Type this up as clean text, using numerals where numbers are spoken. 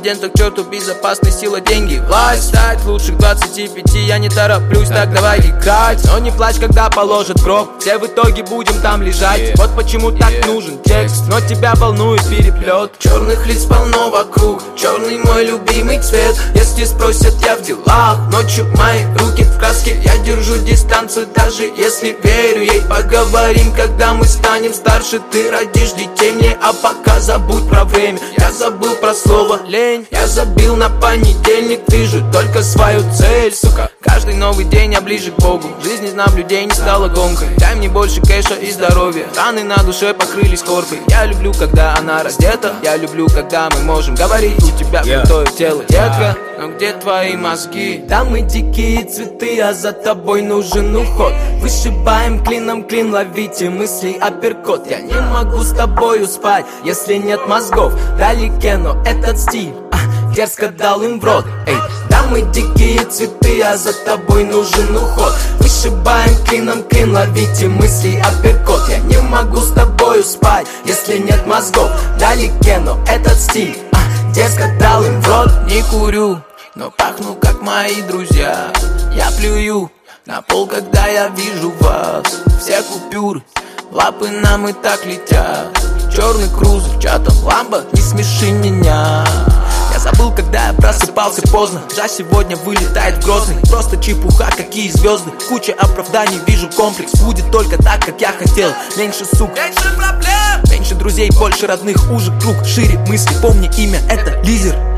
президента к черту, безопасная сила, деньги, власть. Стать лучших 25, я не тороплюсь, так давай играть. Но не плачь, когда положат гроб, все в итоге будем там лежать. Вот почему так нужен текст, но тебя волнует переплет. Черных лиц полно вокруг, черный мой любимый цвет. Если спросят, я в делах, ночью мои руки в краске. Я держу дистанцию, даже если верю ей. Поговорим, когда мы станем старше. Ты родишь детей мне, а пока забудь про время. Я забыл про слово лень, я забил на понедельник. Вижу только свою цель, сука. Каждый новый день я ближе к Богу. Жизнь из наблюдений стала гонкой. Дай мне больше кэша и здоровья. Раны на душе покрылись коркой. Я люблю, когда она раздета. Я люблю, когда мы можем говорить. У тебя крутое тело, детка, но где твои мозги? Там мы дикие цветы, а за тобой нужен уход. Вышибаем клином клин, ловите мысли апперкот. Я не могу с тобою спать, если нет мозгов. Вдалеке, но этот стиль дерзко дал им в рот. Эй, да мы дикие цветы, а за тобой нужен уход. Вышибаем клином клин, ловите мысли апперкот. Я не могу с тобою спать, если нет мозгов. Вдалеке, но этот стиль дерзко дал им в рот. Не курю, но пахну как мои друзья. Я плюю на пол, когда я вижу вас. Все купюры, лапы нам и так летят. Черный крузер, чатом ламбо, не смеши меня. Я забыл, когда я просыпался поздно. Жа сегодня вылетает в Грозный. Просто чепуха, какие звезды. Куча оправданий, вижу комплекс. Будет только так, как я хотел. Меньше сук, меньше проблем, меньше друзей, больше родных. Уже круг, шире мысли, помни имя, это лидер.